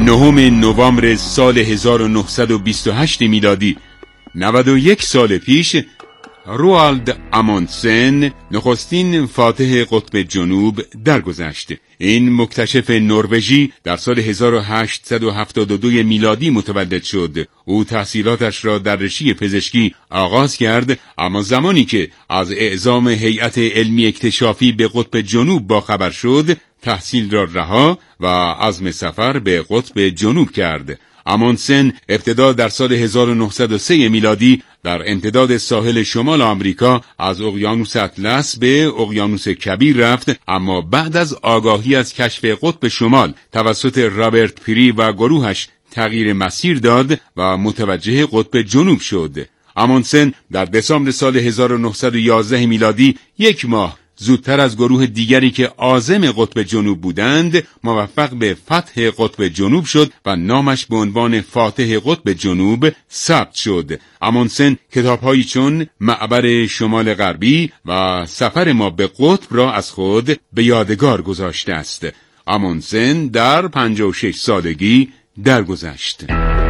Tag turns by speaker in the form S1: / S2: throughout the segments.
S1: 9 نوامبر سال 1928 میلادی، 91 سال پیش، روالد آموندسن نخستین فاتح قطب جنوب درگذشت. این مکتشف نروژی در سال 1872 میلادی متولد شد. او تحصیلاتش را در رشته پزشکی آغاز کرد، اما زمانی که از اعزام هیئت علمی اکتشافی به قطب جنوب باخبر شد، تحصیل را رها و عزم سفر به قطب جنوب کرد. آموندسن ابتدا در سال 1903 میلادی در امتداد ساحل شمال آمریکا از اقیانوس اطلس به اقیانوس کبیر رفت، اما بعد از آگاهی از کشف قطب شمال توسط رابرت پیری و گروهش تغییر مسیر داد و متوجه قطب جنوب شد. آموندسن در دسامبر سال 1911 میلادی، 1 ماه زودتر از گروه دیگری که عازم قطب جنوب بودند، موفق به فتح قطب جنوب شد و نامش به عنوان فاتح قطب جنوب ثبت شد. آموندسن کتاب‌هایی چون معبر شمال غربی و سفر ما به قطب را از خود به یادگار گذاشته است. آموندسن در 56 سالگی درگذشت.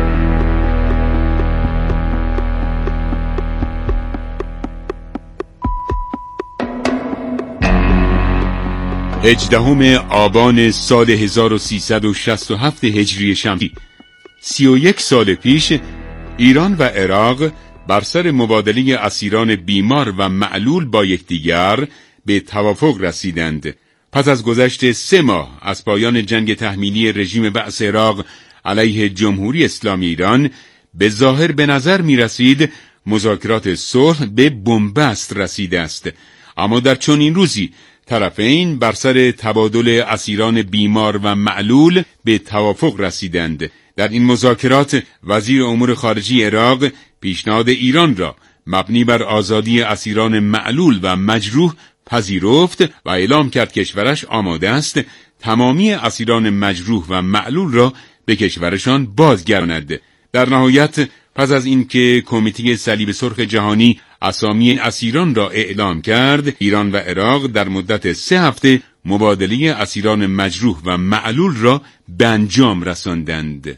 S1: 18 آبان سال 1367 هجری شمسی، 31 سال پیش، ایران و عراق بر سر مبادله اسیران بیمار و معلول با یکدیگر به توافق رسیدند. پس از گذشت 3 ماه از پایان جنگ تحمیلی رژیم بعث عراق علیه جمهوری اسلامی ایران، به ظاهر به نظر می رسید مذاکرات صلح به بنبست رسیده است. اما در چنین روزی طرفین بر سر تبادل اسیران بیمار و معلول به توافق رسیدند. در این مذاکرات وزیر امور خارجه عراق پیشنهاد ایران را مبنی بر آزادی اسیران معلول و مجروح پذیرفت و اعلام کرد کشورش آماده است تمامی اسیران مجروح و معلول را به کشورشان بازگرداند. در نهایت پس از اینکه کمیته صلیب سرخ جهانی اسامی اسیران را اعلام کرد، ایران و عراق در مدت 3 هفته مبادله اسیران مجروح و معلول را به انجام رساندند.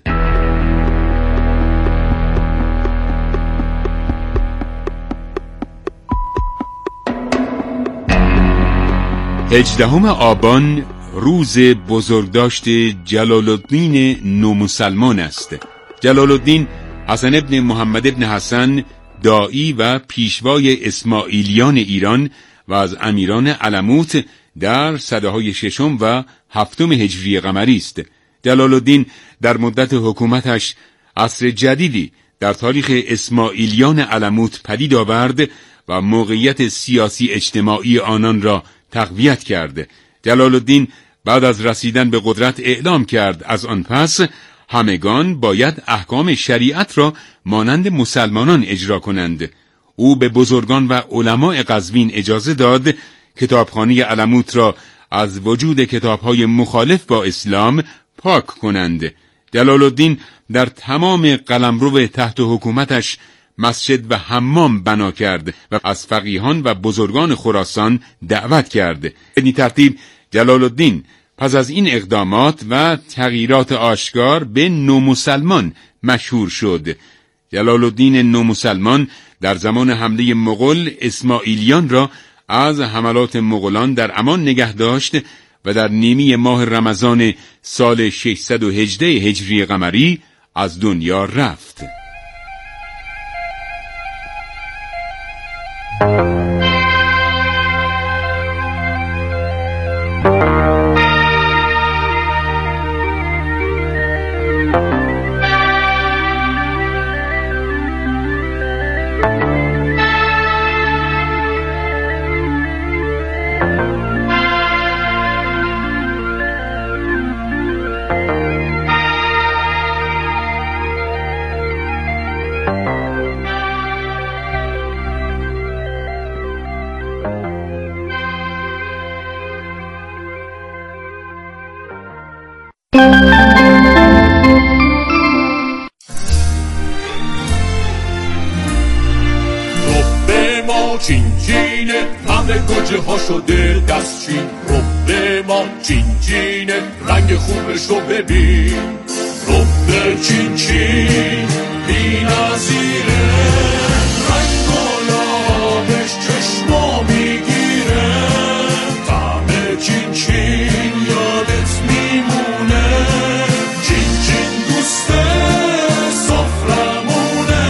S1: هجدهم آبان روز بزرگداشت جلال الدین نومسلمان است. جلال الدین حسن ابن محمد ابن حسن داعی و پیشوای اسماعیلیان ایران و از امیران علموت در سده‌های 6 و 7 هجری قمری است. جلال الدین در مدت حکومتش عصر جدیدی در تاریخ اسماعیلیان علموت پدید آورد و موقعیت سیاسی اجتماعی آنان را تقویت کرد. جلال الدین بعد از رسیدن به قدرت اعلام کرد از آن پس همگان باید احکام شریعت را مانند مسلمانان اجرا کنند. او به بزرگان و علماء قزوین اجازه داد کتابخانه علموت را از وجود کتابهای مخالف با اسلام پاک کنند. جلال الدین در تمام قلمرو تحت حکومتش مسجد و حمام بنا کرد و از فقیهان و بزرگان خراسان دعوت کرد. به این ترتیب جلال الدین پس از این اقدامات و تغییرات آشکار به نومسلمان مشهور شد. جلال الدین نومسلمان در زمان حمله مغول اسماعیلیان را از حملات مغولان در امان نگه داشت و در نیمی ماه رمضان سال 618 هجری قمری از دنیا رفت.
S2: چین چینه، همه گوجه ها شده دستچین. رب ما چین چینه، رنگ خوبش رو ببین. رب چین چین بی نظیره، رنگ گلابش چشما میگیره. طعم چین چین یادت میمونه، چین چین دوست سفرمونه.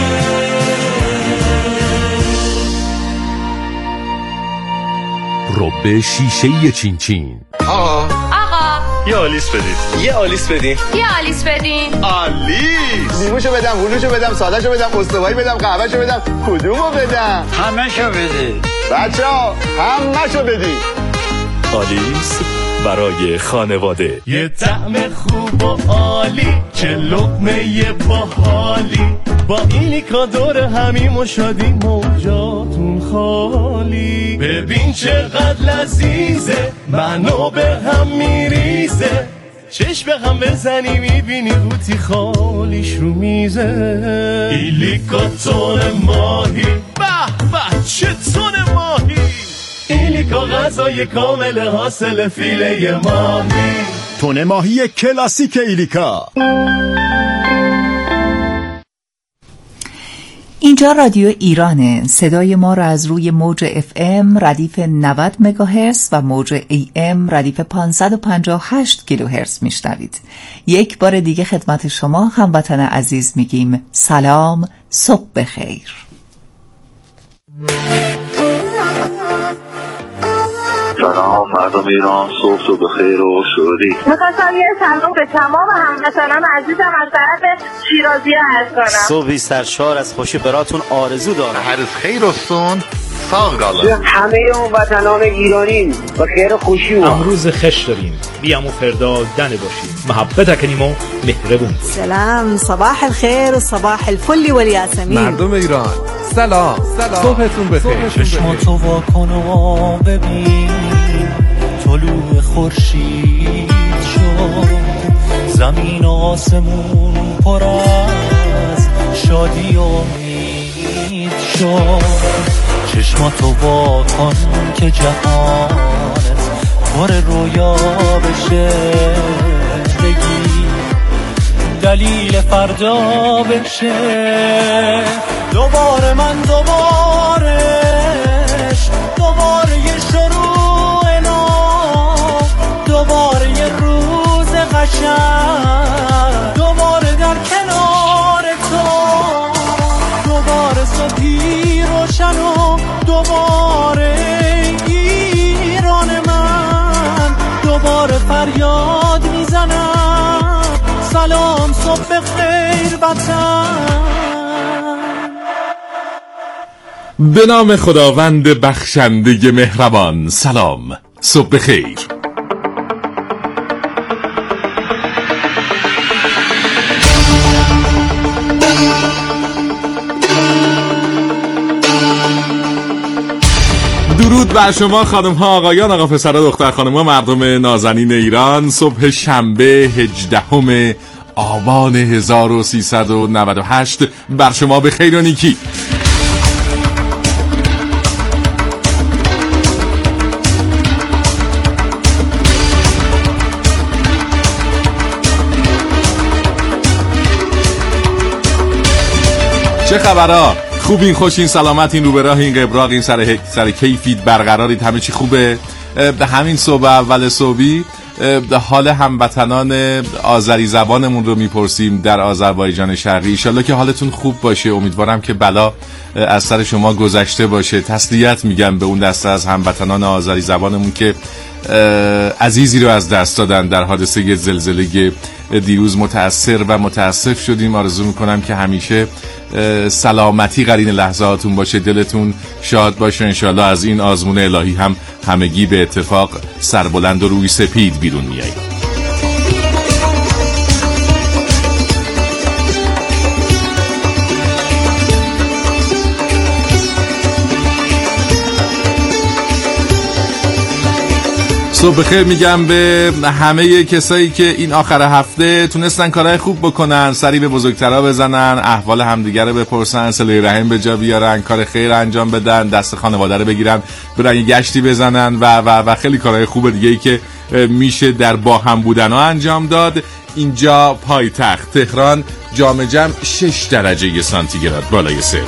S3: رب شیشه‌ای چین چین.
S4: آقا
S3: یه آلیس بدید.
S4: یه آلیس بدین.
S5: یه آلیس بدین.
S4: آلیس.
S6: لیموشو بدم، هلوشو بدم، سادهشو بدم، استوایی بدم، قهوهشو بدم، کدومو بدم؟
S7: همه‌شو بده.
S6: بچه‌ها همه‌شو بدین.
S3: آلیس برای خانواده.
S2: یه طعم خوب و عالی، چه لقمه باحالی. با ایلیکا دور همیم و شادی موجاتون خالی. ببین چقدر لذیذه، منو به هم میریزه. چشم به هم بزنی میبینی قوطی خالیش رو میزه. ایلیکا تون ماهی، به به چه تون ماهی. ایلیکا غذای کامل حاصل فیله ماهی.
S8: تون ماهی کلاسیک ایلیکا.
S9: اینجا رادیو ایرانه. صدای ما را از روی موج FM ردیف 90 مگاهرتز و موج AM ردیف 558 کیلوهرتز میشنوید. یک بار دیگه خدمت شما هموطن عزیز میگیم سلام، صبح بخیر.
S10: سلام مردم ایران، صبح بخیر و شادی.
S5: میخواستم یه سلام به تمام هموطنان عزیزم از طرف شیرازی عرض کنم.
S7: صبحی سرشار از خوشی براتون آرزو دارم.
S4: هر خیر و سون ساقالا.
S11: همه اون وطنان ایرانی و خیر خوشی و
S12: امروز خش داریم، بیام و فردا دنه باشیم، محبت کنیم و مهربون.
S13: سلام، صباح الخير و صباح الفل والیاسمین.
S14: مردم ایران سلام، صبحتون بخیر.
S15: چشماتو واکن و ببین، طلوع خورشید شد. زمین و آسمون پر از شادی و امید شد. چشماتو واکن که جهانت پر رویا بشه. بگی دلیل فردا بشه. دوباره من دوباره یه شروع نو، دوباره یه روز قشنگ، دوباره در کنار تو، دوباره صبحی روشن و دوباره ایران من، دوباره فریاد میزنم سلام صبح خیر وطن.
S3: به نام خداوند بخشنده مهربان. سلام، صبح بخیر. درود بر شما خانم ها، آقایان، آقا پسرها، دختر خانم ها، مردم نازنین ایران. صبح شنبه 18 آبان 1398 بر شما به خیر و نیکی. چه خبرها؟ خوبین، خوشین، سلامتین، رو به راه این قبراق، این سر کیفید، برقرارید، همه چی خوبه؟ به همین صبح اول صبحی حال هموطنان آذری زبانمون رو میپرسیم در آذربایجان شرقی. انشالله که حالتون خوب باشه. امیدوارم که بلا از سر شما گذشته باشه. تسلیت میگم به اون دسته از هموطنان آذری زبانمون که عزیزی رو از دست دادن در حادثه زلزله دیروز. متأثر و متاسف شدیم. آرزو میکنم که همیشه سلامتی قرین لحظاتون باشه، دلتون شاد باشه. انشالله از این آزمون الهی هم همگی به اتفاق سربلند و روی سپید بیرون میاییم. صبح خیر میگم به همه کسایی که این آخر هفته تونستن کارهای خوب بکنن، سری به بزرگترها بزنن، احوال همدیگه رو بپرسن، صله رحم به جا بیارن، کار خیر انجام بدن، دست خانواده رو بگیرن، برن یه گشتی بزنن و خیلی کارهای خوب دیگه ای که میشه در با هم بودن ها انجام داد. اینجا پایتخت تهران، جام جم 6 درجه سانتیگراد بالای صفر.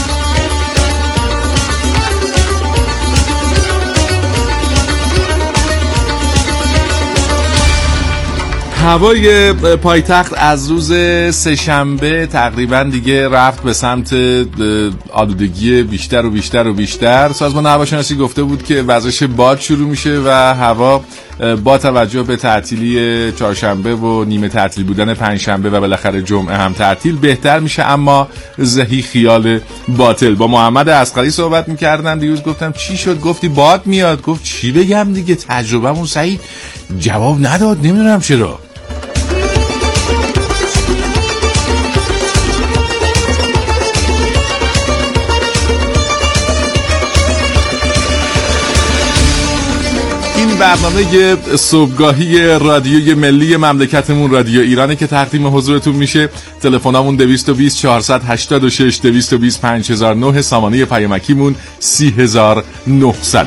S3: هوای پایتخت از روز سه‌شنبه تقریبا دیگه رفت به سمت آلودگی بیشتر و بیشتر و بیشتر. سازمان هواشناسی گفته بود که وزش باد شروع میشه و هوا با توجه به تعطیلی چهارشنبه و نیمه تعطیل بودن پنجشنبه و بالاخره جمعه هم تعطیل بهتر میشه، اما زهی خیال باطل. با محمد اصغری صحبت میکردم دیروز، گفتم چی شد؟ گفتی باد میاد. گفت چی بگم دیگه، تجربه‌مون سعید جواب نداد، نمیدونم چرا. برنامه صبحگاهی رادیوی ملی مملکتمون رادیو ایرانه که تقدیم حضورتون میشه. تلفنمون 220 486 220 5009، سامانه پیامکیمون 30900.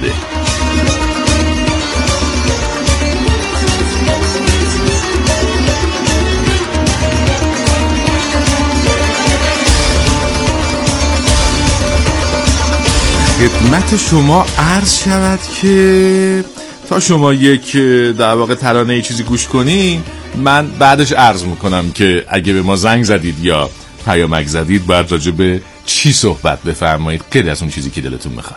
S3: خدمت شما عرض شود که تا شما یک در واقع ترانه چیزی گوش کنی، من بعدش عرض میکنم که اگه به ما زنگ زدید یا پیامک زدید باید راجع به چی صحبت بفرمایید، غیر از اون چیزی که دلتون میخواد.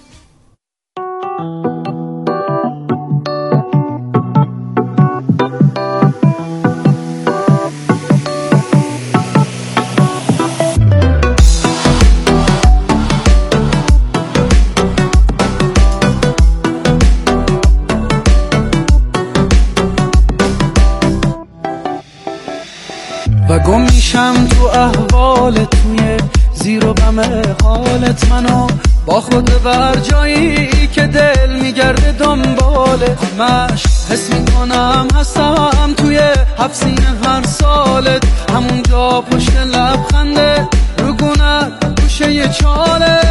S15: و گم میشم تو احوالت، توی زیر و بم حالت، منو با خود بر جایی که دل میگرده دنبالت. همش حس میکنم هستم توی حبسین هر سالت، همونجا پشت لبخنده رو گونت گوشه یه چاله،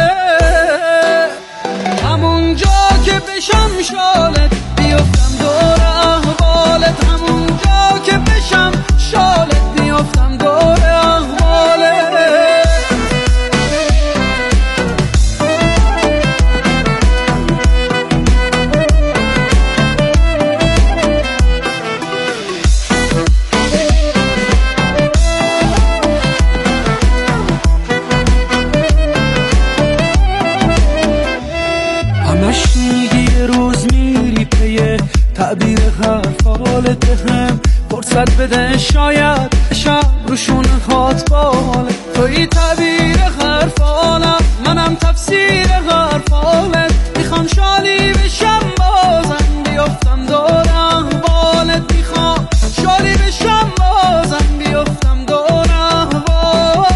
S15: همونجا که بشم شالت بیفتم دور احوالت، همونجا که بشم شالت بیفتم دور احوالت. همش میگی یه روز میری پی تعبیر حرفالت، هم فرصت بده شاید شب روشون خات باله. توی تعبیر حرفالم، منم تفسیر حرفالت، میخوام شالی بشم بازم بیفتم دور احوالت، میخوام شالی بشم بازم بیفتم دور احوالت،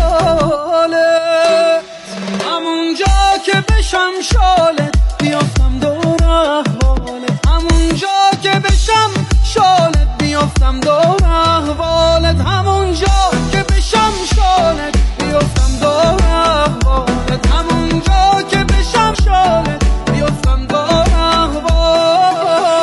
S15: همونجا که بشم شالت بیفتم دور احوالت، همونجا که بشم شالت بیفتم دور احوالت، همونجا که بشم شالت بیفتم دور احوالت، همونجا که بشم شالت بیفتم دور احوالت.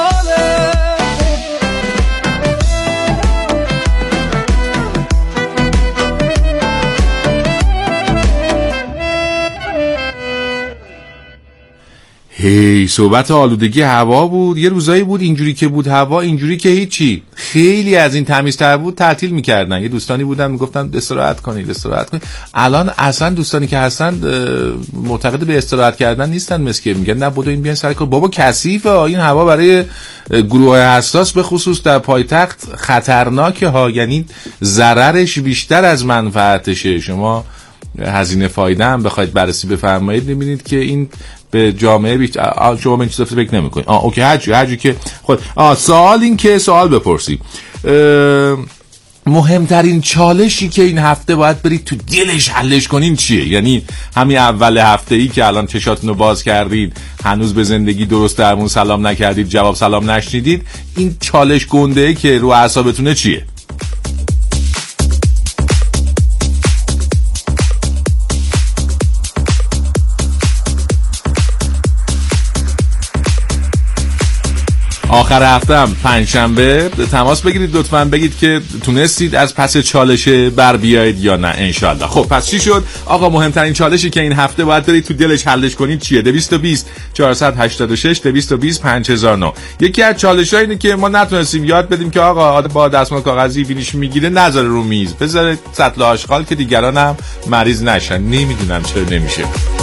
S3: هی صحبت آلودگی هوا بود. یه روزایی بود اینجوری که بود هوا، اینجوری که هیچی، خیلی از این تمیزتر بود تعطیل میکردن. یه دوستانی بودن میگفتن استراحت کنید استراحت کنید. الان اصلا دوستانی که هستن معتقد به استراحت کردن نیستن، مسکه میگن نه بدو این بیان سر کار. بابا کثیفه این هوا، برای گروه حساس به خصوص در پایتخت خطرناکه ها، یعنی ضررش بیشتر از منفعتشه. شما هزینه فایده هم بخواید بررسی بفرمایید میبینید که این به جامعه بیشتر. شما به این چیزا فکر نمی‌کنید. اوکی هرچی که خود سوال این که سوال بپرسی. مهمترین چالشی که این هفته باید برید تو دلش حلش کنین چیه؟ یعنی همین اول هفته ای که الان چشاتونو باز کردید، هنوز به زندگی درست درمون سلام نکردید، جواب سلام نشنیدید، این چالش گنده‌ای که رو اعصابتونه چیه؟ آخر هفته هم پنجشنبه تماس بگیرید لطفاً، بگید که تونستید از پس چالشه بر بیایید یا نه انشالله. خب پس چی شد آقا؟ مهمترین چالشی که این هفته باید برید تو دلش حلش کنید چیه؟ 220 486 220 5009. یکی از چالش‌ها اینه که ما نتونستیم یاد بدیم که آقا با دستمال کاغذی بینیش میگیره نذاره رو میز، بذاره سطل آشغال که دیگران هم مریض نشن. نمیدونم چرا نمیشه.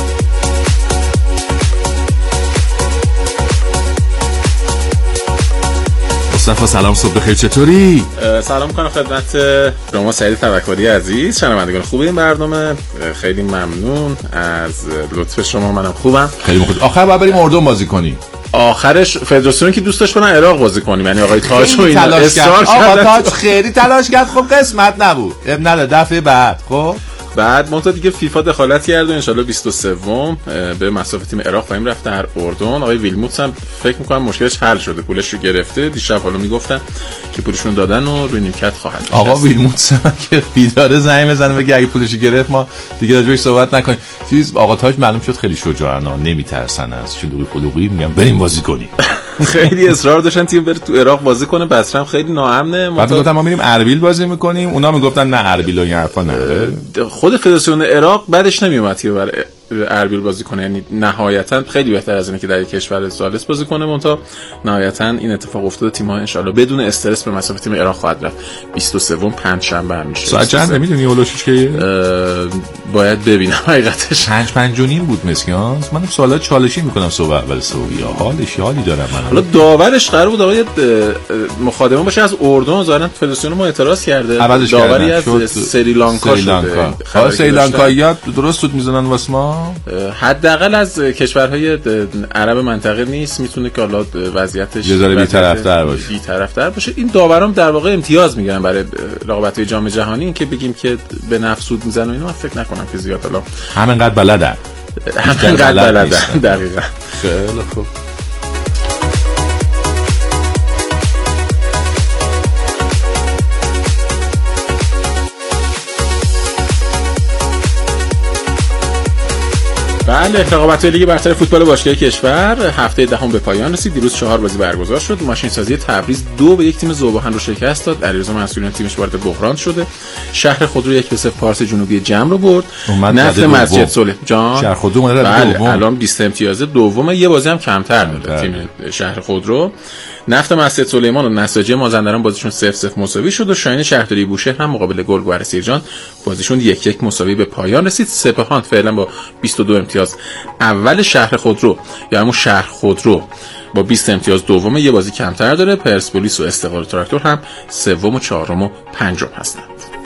S3: مصطفی سلام، صبح بخیر، چطوری؟
S16: سلام میکنم خدمت شما سعید توکلی عزیز، شنوندگان خوب این برنامه. خیلی ممنون از لطف شما، منم خوبم.
S3: خیلی خوب. آخر باید بریم اردن بازی کنیم.
S16: آخرش فدراسیون که دوست داشت برن عراق بازی کنیم، یعنی آقای تاج و اینا اصرار کرد.
S3: آقا تاج خیلی تلاش کرد، خب قسمت نبود. نه دفعه بعد خب
S16: بعد منتها دیگه فیفا دخالت کرد و انشالله 23م به مسافت تیم عراق خواهیم رفت در اردن. آقای ویلموتس هم فکر می‌کنم مشکلش حل شده، پولش رو گرفته. دیشب حالا میگفتن که پولشون دادن و روی نیمکت خواهد نشست.
S3: آقا ویلموتس که بیداره زنگ بزنه بگه اگه پولش گرفت ما دیگه راجعش صحبت نکنیم. چیز آقا تاج معلوم شد خیلی شجاعانه، نمیترسن از شلوغی، میگم بریم بازی کنیم.
S16: خیلی اصرار داشتن تیم بره تو عراق بازی کنه، بصره هم خیلی ناامنه.
S3: بعد گفتن ما میریم اربیل بازی میکنیم، اونا میگفتن نه اربیل و این حرفا نداره.
S16: خود فدراسیون عراق بعدش نمیومد که برای اربیل بازی کنه، یعنی نهایتا خیلی بهتر از اینه که در یک کشور ثالث بازی کنه. منتها نهایتا این اتفاق افتاد، تیم‌ها ان شاءالله بدون استرس به مسافت تیم عراق خواهد رفت. 23م پنجشنبه هم میشه.
S3: ساعت چند نمیدونی اولوشش که
S16: باید ببینم حقیقتش.
S3: 5:05 بود مسکیان. من سوالات چالشی میکنم صبح اول صبح. حالی دارم من.
S16: حالا داورش قرار بود آقای مخادمه باشه از اردن، ظاهرا فدراسیون ما اعتراض کرده. داوری از سریلانکا شده.
S3: سریلانکایی‌ها درست سود میزنن واسه ما.
S16: حداقل از کشورهای عرب منطقه نیست، میتونه که حالا وضعیتش
S3: یه ذره بی‌طرف‌تر
S16: باشه. این داورام در واقع امتیاز میگیرن برای رقابت‌های جام جهانی. این که بگیم که به نفع سود میزنن و اینا، من فکر نکنم که زیاد حالا
S3: همینقدر بلدن.
S16: دقیقاً.
S3: خیلی خوب.
S16: بله، رقابت‌های لیگ برتر فوتبال باشگاه کشور هفته دهم به پایان رسید. دیروز 4 بازی برگزار شد. ماشین سازی تبریز 2-1 تیم ذوباهن رو شکست داد. علیرضا منصوریان تیمش وارد بحران شده. شهر خودرو 1-0 پارس جنوبی جم رو برد. نفت مسجد صلح جان
S3: شهر خودرو
S16: بله الان 20 امتیاز دومه، یه بازی هم کمتر داره تیم شهر خودرو. نفت مسجد سلیمان و نساجی مازندران بازیشون 0-0 مساوی شد و شاهین شهرداری بوشهر هم مقابل گلگهر سیرجان بازیشون 1-1 مساوی به پایان رسید. سپاهان فعلا با 22 امتیاز اول شهر خودرو یا همون شهر خودرو با 20 امتیاز دومه، یه بازی کمتر داره. پرسپولیس و استقلال تراکتور هم سوم و چهارم و پنجم هستند.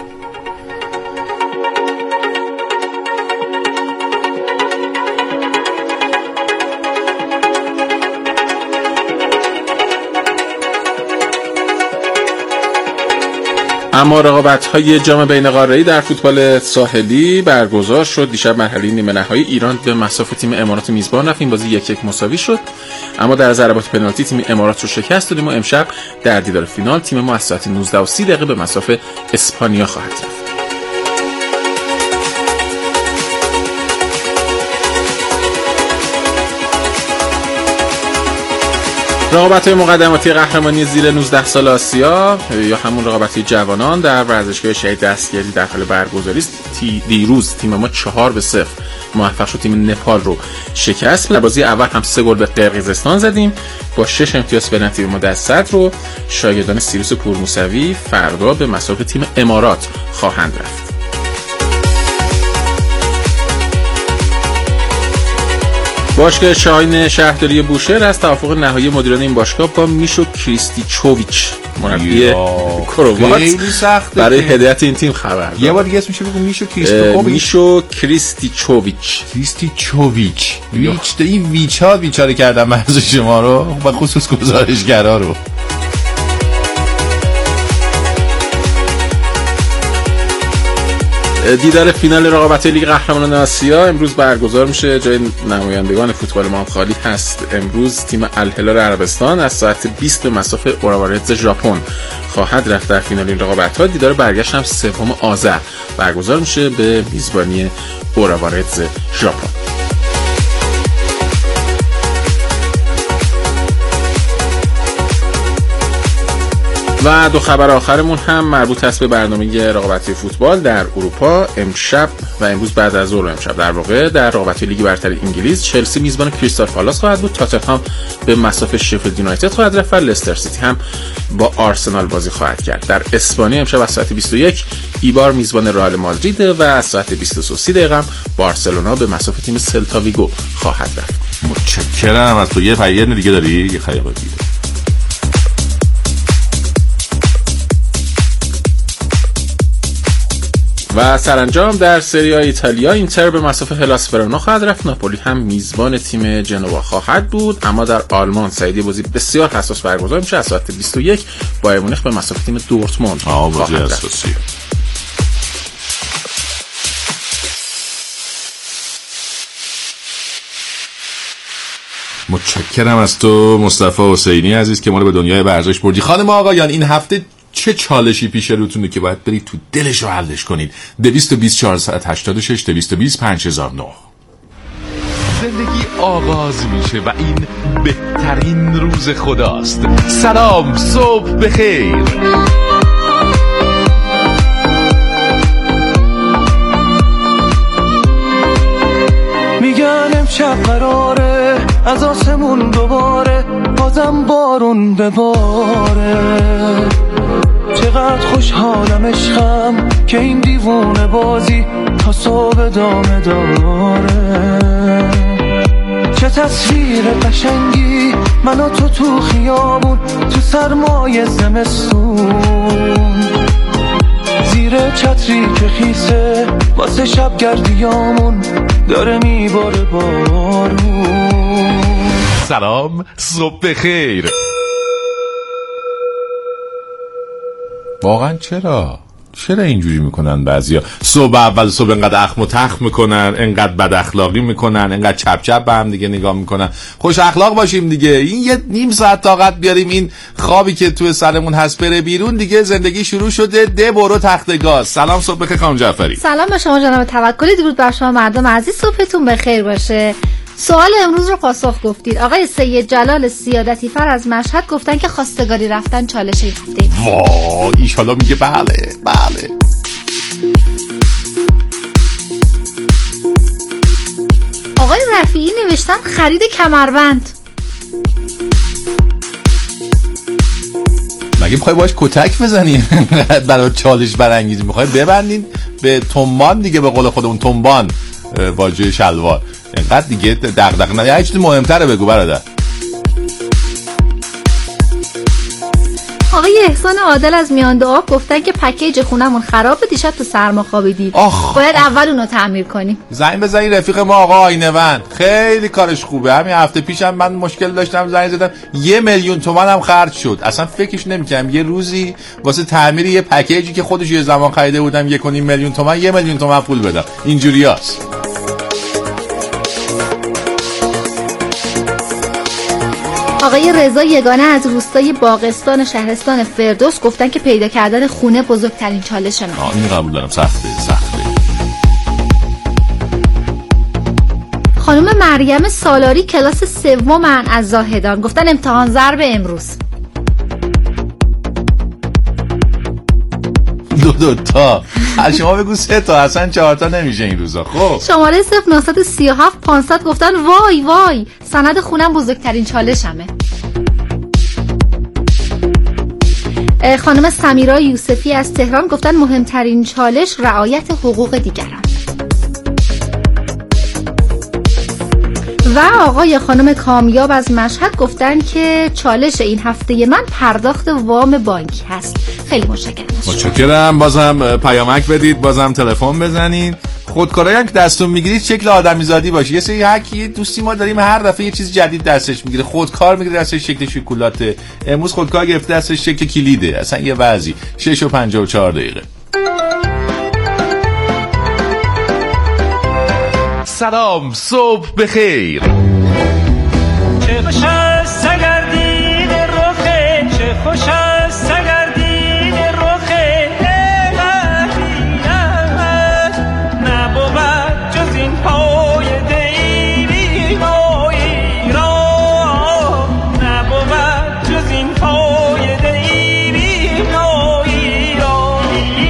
S16: اما رقابت‌های جام بین‌قاره‌ای در فوتبال ساحلی برگزار شد. دیشب مرحله نیمه نهایی ایران به مسافت تیم امارات میزبان رفت. این بازی 1-1 مساوی شد، اما در ضربات پنالتی تیم امارات رو شکست دادیم و امشب در دیدار فینال تیم ما از ساعت 19:30 به مسافت اسپانیا خواهد رفت. رقابت‌های مقدماتی قهرمانی زیر 19 سال آسیا یا همون رقابت‌های جوانان در ورزشگاه شهید دستگیری در حال برگزاری است. دیروز تیم ما 4-0 موفق شد تیم نپال رو شکست. در بازی اول هم 3 گل به قرقیزستان زدیم. با 6 امتیاز به تیم ما در صدر رو شاگردان سیروس پورموسوی فردا به مسابقه تیم امارات خواهند رفت. باشگاه شاهین شهرداری بوشهر از توافق نهایی مدیران این باشگاه با میشو کریستیچوویچ مربی کروات برای هدایت این تیم خبر داد.
S3: یه بار دیگه اسمش بگو.
S16: میشو کریستیچوویچ.
S3: ویچ این ویچاره کردن مرز شما رو، به خصوص گزارشگرا رو.
S16: دیدار فینال رقابت‌های لیگ قهرمانان آسیا امروز برگزار میشه. جای نمایندگان فوتبال ما هم خالی هست. امروز تیم الهلال عربستان از ساعت 20 به مصاف اوراوارتز ژاپن خواهد رفت در فینال این رقابت‌ها. دیدار برگشت هم 3 آذر برگزار میشه به میزبانی اوراوارتز ژاپن. و دو خبر آخرمون هم مربوط هست به برنامه رقابتی فوتبال در اروپا. امشب و امروز بعد از ظهر امشب در واقع در رقابتی لیگ برتر انگلیس چلسی میزبان کریستال پالاس خواهد بود. تاتنهام به مصاف شفیلد یونایتد خواهد رفت و لستر سیتی هم با آرسنال بازی خواهد کرد. در اسپانیا امشب از ساعت 21 ایبار میزبان رئال مادرید و از ساعت 23:30 دقیقه بارسلونا به مصاف تیم سلتا ویگو خواهد رفت.
S3: متشکرم از تو. یه پیام دیگه داری؟ یه خیلی دیگه.
S16: و سرانجام در سری آ ایتالیا اینتر به مصاف هلاس ورونا خواهد رفت. ناپولی هم میزبان تیم جنوا خواهد بود. اما در آلمان سعیدی بازی بسیار حساس برگزار میشه. از ساعت 21 بایر مونیخ به مصاف تیم دورتموند خواهد رفت.
S3: متشکرم از تو مصطفی حسینی عزیز که ما رو به دنیای ورزش بردی. خانم و آقایان این هفته چه چالشی پیش روتونه که باید برید تو دلش رو حلش کنید؟ 220 486 220 5009.
S14: زندگی آغاز میشه و این بهترین روز خداست. سلام، صبح بخیر.
S15: میگن امشب قراره از آسمون دوباره بازم بارون بباره. چقدر خوشحالم عشقم که این دیوونه بازی تا صبح ادامه داره. چه تصویر قشنگی من و تو خیابون تو سرمای زمستون زیر چتری که خیسه واسه شب گردیامون داره میباره بارون.
S14: سلام، صبح بخیر.
S3: واقعا چرا اینجوری میکنن بعضیا؟ صبح اول صبح انقدر اخم و تخم میکنن، انقدر بد اخلاقی میکنن، انقدر چپ چپ به هم دیگه نگاه میکنن. خوش اخلاق باشیم دیگه. این یه نیم ساعت طاقت بیاریم این خوابی که تو سرمون هست بره بیرون دیگه. زندگی شروع شده. ده برو تخت گاز. سلام، صبح بخیر خانم جعفری.
S17: سلام به شما جناب توکلی. درود بر شما مردم عزیز. صبحتون بخیر باشه. سوال امروز رو پاسخ گفتید. آقای سید جلال سیادتی فر از مشهد گفتن که خواستگاری رفتن چالش هفته.
S3: وای ایشالا میگه بله.
S17: آقای رفیعی نوشتن خرید کمربند.
S3: مگه میخوای باش کتک بزنی؟ برای چالش برانگیزی میخوای ببندین به تنبان دیگه، به قول خودمون تنبان واژه شلوار. اینقدر دیگه دغدغه نه. یه چیز مهمتره بگو برادر.
S17: آقای احسان عادل از میانده آب گفتن که پکیج خونمون خرابه، دیشب تو سرما خوابیدیم. باید اول اونو تعمیر کنیم.
S3: زنگ بزنید رفیق ما آقا آینه‌وند، خیلی کارش خوبه. همین هفته پیشم من مشکل داشتم، زنگ زدم 1 میلیون تومان هم خرج شد. اصلا فکرش نمی‌کردم یه روزی واسه تعمیر یه پکیجی که خودش یه زمان خریده بودم 1.5 میلیون تومان 1 میلیون تومان پول بدم. اینجوریاست.
S17: آقای رضا یگانه از روستای باغستان شهرستان فردوس گفتن که پیدا کردن خونه بزرگترین چالش من.
S3: این قبول دارم. سخته.
S17: خانم مریم سالاری کلاس 3 از زاهدان گفتن امتحان ضرب امروز.
S3: 2 تا. شما بگو 3 تا، اصلا 4 تا نمیشه این روزا. خب
S17: شماره 0937 500 گفتن وای سند خونم بزرگترین چالشمه. خانم سمیرا یوسفی از تهران گفتن مهمترین چالش رعایت حقوق دیگران. و آقای خانم کامیاب از مشهد گفتن که چالش این هفته من پرداخت وام بانکی هست. خیلی
S3: متشکرم. بازم پیامک بدید، بازم تلفن بزنید. خودکارایی هم که دستون میگیرید شکل آدمیزادی باشه. یه سری هکی دوستی ما داریم هر دفعه یه چیز جدید دستش میگیره. خودکار میگیره دستش شکل شکلاته. امروز خودکار گرفته دستش شکل کلیده. اصلا یه وضعی. 6:54.
S14: سلام صبح بخیر.
S15: چه خوش است اگر دید رخه، چه خوش است اگر دید رخه مهدیت نبود جز این پای دیوی مایی را، نبود جز این پای دیوی مایی را.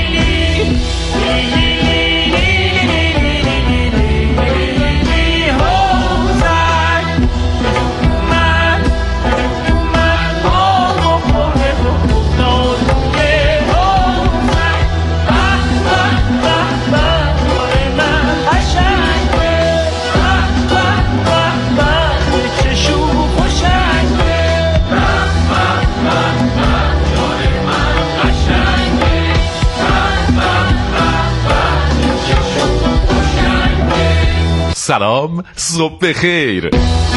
S14: سلام صبح بخیر.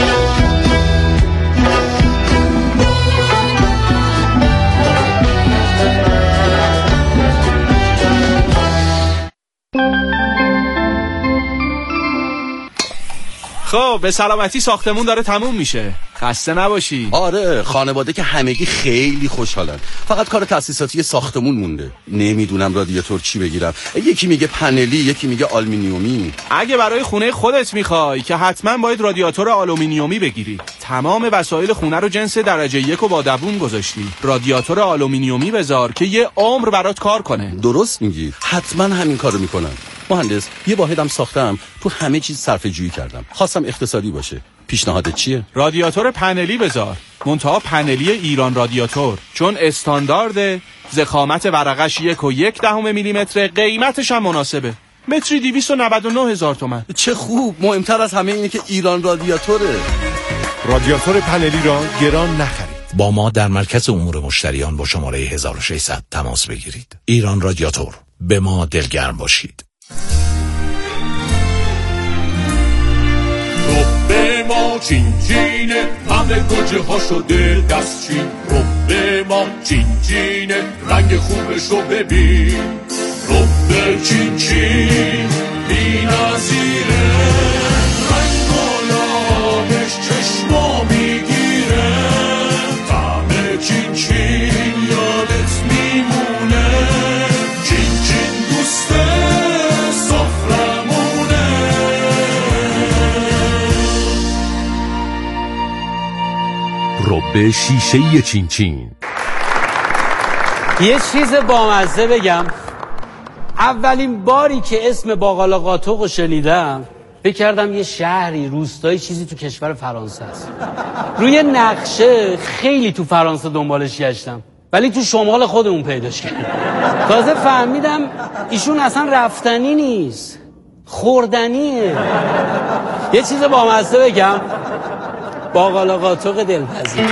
S18: خب به سلامتی ساختمون داره تموم میشه، خسته نباشی.
S6: آره خانواده که همگی خیلی خوشحالن، فقط کار تاسیساتی ساختمون مونده. نمیدونم رادیاتور چی بگیرم، یکی میگه پنلی، یکی میگه آلومینیومی.
S18: اگه برای خونه خودت میخوای که حتما باید رادیاتور آلومینیومی بگیری. تمام وسایل خونه رو جنس درجه 1 با دووم گذاشتی. رادیاتور آلومینیومی بذار که یه عمر برات کار کنه.
S6: درست میگی، حتما همین کارو میکنم. مهندس یه واحدم ساختم، تو همه چیز صرفه جویی کردم، خواستم اقتصادی باشه. پیشنهادت چیه؟
S18: رادیاتور پنلی بذار، منتها پنلی ایران رادیاتور، چون استاندارد ضخامت ورقش 1.1 میلیمتر، قیمتش هم مناسبه. متری 299,000 تومان.
S6: چه خوب، مهمتر از همه اینه که ایران رادیاتوره.
S8: رادیاتور پنلی را گران نخرید.
S19: با ما در مرکز امور مشتریان با شماره 1600 تماس بگیرید. ایران رادیاتور، به ما دلگرم باشید.
S20: رب ما چین چینه، همه گوجه ها شده دستچین. رب ما چین چینه، رنگ خوبش رو ببین. رب چین چین بی نظیره، رنگ و لابش چشما میگیره. طعم چین چین یادت میمونه، چین چین دوست سفرمونه.
S14: رب شیشه چین چین.
S21: یه چیز بامزه بگم، اولین باری که اسم باقالا قاتق رو شنیدم فکر کردم یه شهری روستایی چیزی تو کشور فرانسه است. روی نقشه خیلی تو فرانسه دنبالش گشتم ولی تو شمال خودمون پیداش کردم. تازه فهمیدم ایشون اصلا رفتنی نیست، خوردنیه. یه چیز بامزه بگم، باقالا قاتق دلپذیر.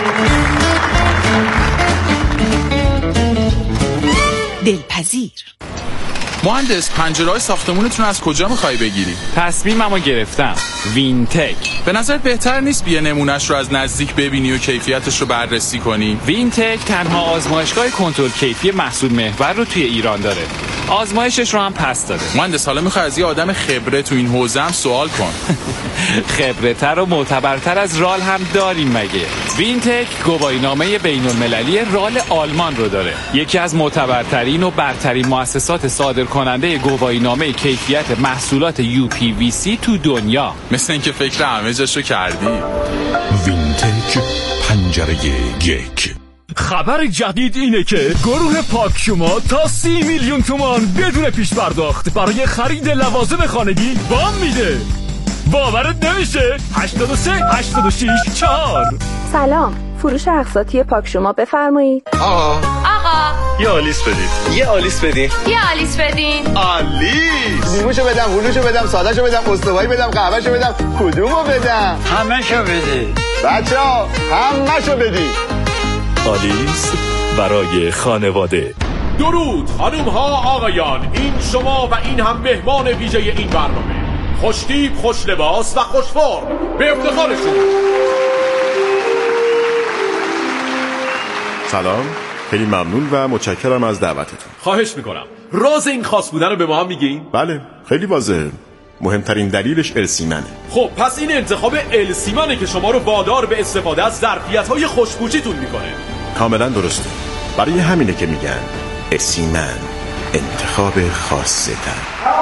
S9: دلپذیر.
S16: مهندس پنجره‌های ساختمونتون از کجا می‌خوای بگیری؟
S22: تصمیممو گرفتم، وینتک.
S16: به نظر بهتر نیست بیا نمونهش رو از نزدیک ببینی و کیفیتش رو بررسی کنی؟
S22: وینتک تنها آزمایشگاه کنترل کیفی محصول محور رو توی ایران داره. آزمایشش رو هم پس داده.
S16: مهندس حالا می‌خوای از یه آدم خبره تو این حوزه هم سوال کن.
S22: خبرتر و معتبرتر از رال هم داریم مگه؟ وینتک گواهینامه بین‌المللی رال آلمان رو داره. یکی از معتبرترین و برترین مؤسسات صادر کننده گواهینامه کیفیت محصولات UPVC تو دنیا.
S16: مثل اینکه فکر همه جاشو کردی.
S8: وینتک، پنجره یک.
S23: خبر جدید اینه که گروه پاک شما تا 30 میلیون تومان بدون پیش پرداخت برای خرید لوازم خانگی وام میده. باورت نمیشه؟ 83 86 4.
S24: سلام، فروش اقساطی پاک شما بفرمایید.
S4: آقا
S23: یه آلیس بدید.
S4: یه آلیس بدین.
S5: یه آلیس بدین.
S6: آلیس. نیموشو بدم، هلوشو بدم، سادهشو بدم، استوایی بدم، قهوهشو بدم، کدومو بدم؟
S21: همه‌شو بده.
S6: بچه‌ها همه‌شو بدین.
S23: آلیس برای خانواده.
S20: درود خانوم ها آقایان، این شما و این هم مهمان ویژه این برنامه. خوشتیپ، خوش لباس و خوش فرم، به افتخارشون.
S25: سلام، خیلی ممنون و متشکرم از دعوتتون.
S20: خواهش میکنم. راز این خاص بودن رو به ما هم میگین؟
S25: بله، خیلی واضحه. مهمترین دلیلش السیمنه.
S20: خب پس این انتخاب السیمنه که شما رو وادار به استفاده از ظرفیت‌های خوشبوشیتون میکنه.
S25: کاملا درسته. برای همینه که میگن السیمن انتخاب خاصه تر.